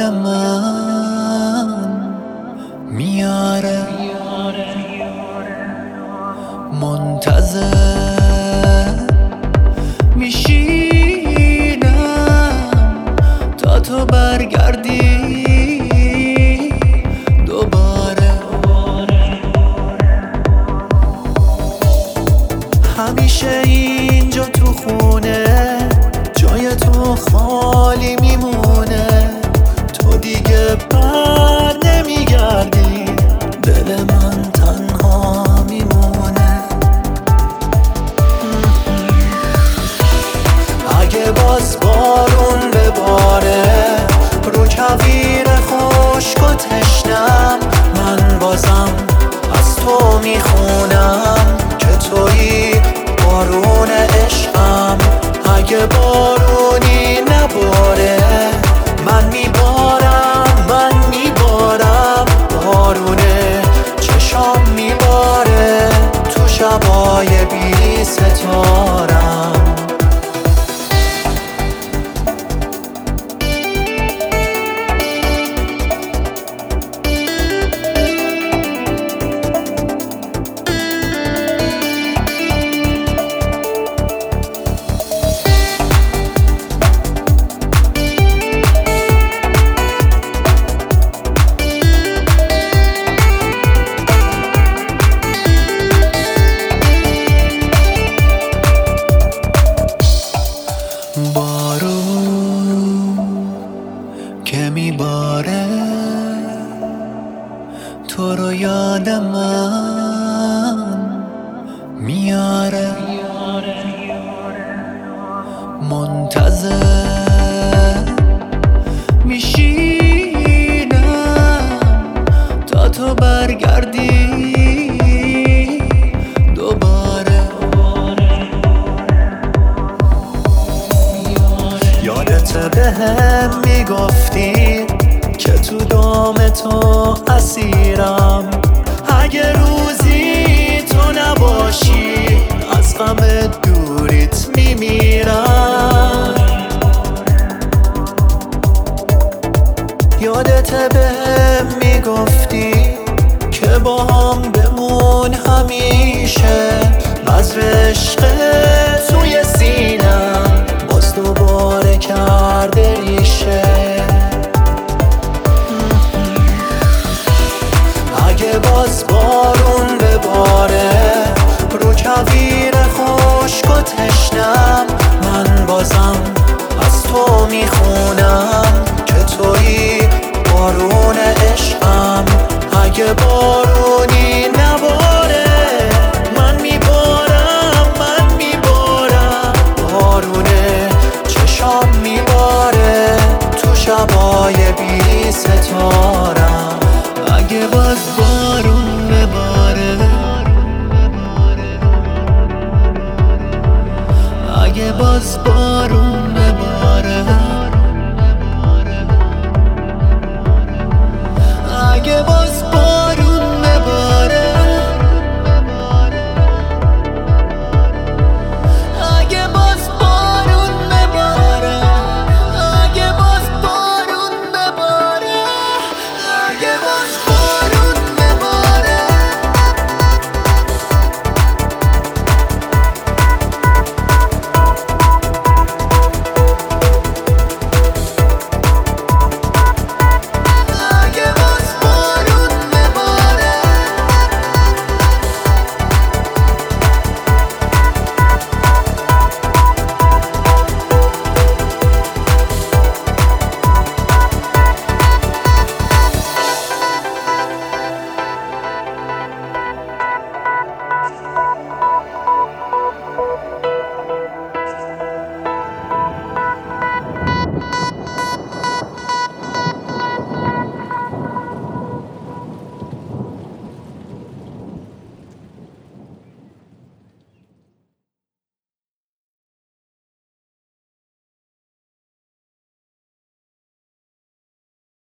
من میاره، منتظر میشینم تا تو برگردی دوباره. همیشه اینجا تو خونه جای تو خالی میمونه، تو دیگه بر نمیگردی، دل من تنها میمونه. اگه باز بارون بباره رو کویر خشک و تشنم، من بازم از تو میخونم که تویی بارون عشقم. اگه بارونی نباره من میبارم، بارونه چشام میباره تو شبای بی ستارم. که میباره تو رو یاد من میاره، منتظر میشینم تا تو برگردی دوباره. یادت بهم میگفتی که تو دام تو اسیرم، اگه روزی تو نباشی از غم دوریت میمیرم. یادت بهم میگفتی که با هم بمون همیشه، بذر عشق توی سینم باز دوباره کرده ریشه. اگه باز بارون بباره رو کویر خشک و تشنم، من بازم از تو میخونم که تویی بارون عشقم. اگه بارون